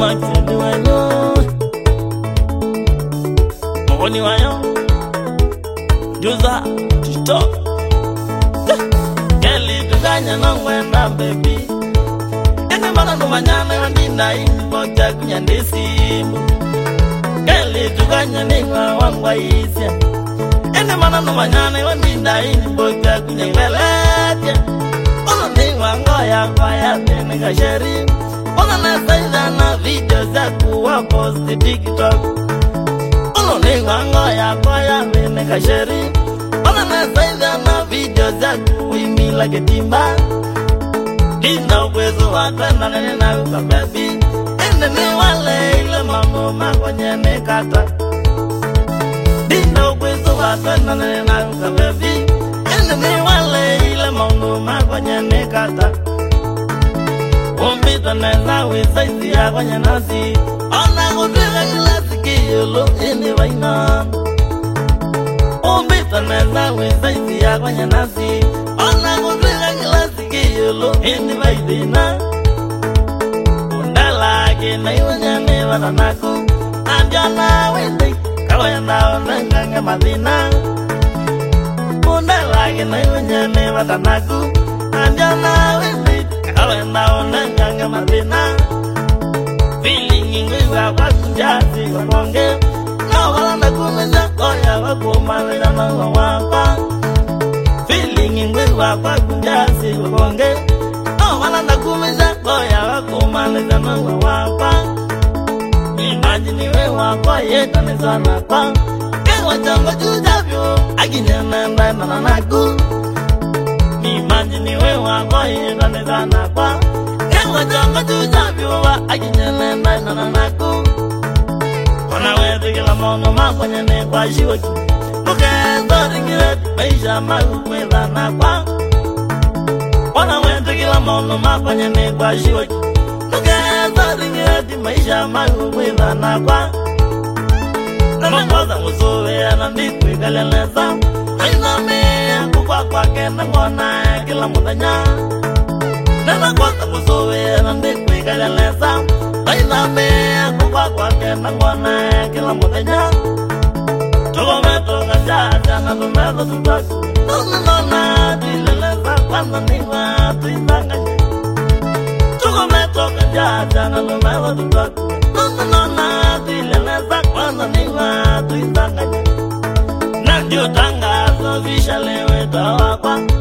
Maxi wanyo Mwoni wanyo Juza Tito Kelly tukanya nongwenda baby Ene mana numanyana wandina Boja kunyandesi Kelly tukanya ningwa wangwa isya Ene mana numanyana wandina Boja kunyangweletia Ono ningwa ngoya kwa ya tene kasheri Ona nasaida na video za kuwa posti TikTok Ono ningwa ngoya kwa ya tene kasheri Ona nasaida na video za kuimila ketimba Dina uwezo wakana nena uka baby Ene ni wale ile mambo makwenye nekata Dina uwezo wakana nena uka baby Ene ni wale ile mambo makwenye nekata Umbita neza wisaisi ya kwenye nasi Ona kutwika kila sikiyolo ini waina Umbita neza wisaisi ya kwenye nasi Ona kutwika kila sikiyolo ini waidina Undalaki na iwanyane wadanako Andiana wende kawenda onengange madina Undalaki na iwanyane wadanako Andiana wende kawenda onengange madina Feeling ingwiwa kwa kunjasi kwa konge Na walanda kumeza koya wakumawela na wawapa Feeling ingwiwa kwa kunjasi kwa konge Na walanda kumeza koya wakumawela na wawapa Imagine wewa kwa yeta nisana kwa Kewa chango chujabyo Akinyana ndana na naku Imagine wewa kwa yeta nisana kwa Kewa chango chujabyo Akinyana ndana na naku Wana wetu kila mono makwenye ne kwa shiwaki Mukezo ringireti maisha makukweza na kwa Wana wetu kila mono makwenye ne kwa shiwaki Mukezo ringireti maisha makukweza na kwa Nama koza musuwe na ndikwi kaleleza Nainamea kukwa kwake na ngona kila mudanya Nama koza musuwe na ndikwi kaleleza Nainamea kukwa kwake na ngona kila mudanya Tukometo kajaja na tumeto tutaku Nona tileleza kwanza niwa tuizanganye Tukometo kajaja na tumeto tutaku Nona tileleza kwanza niwa tuizanganye Na ndio tangazo vishalewe tawakwa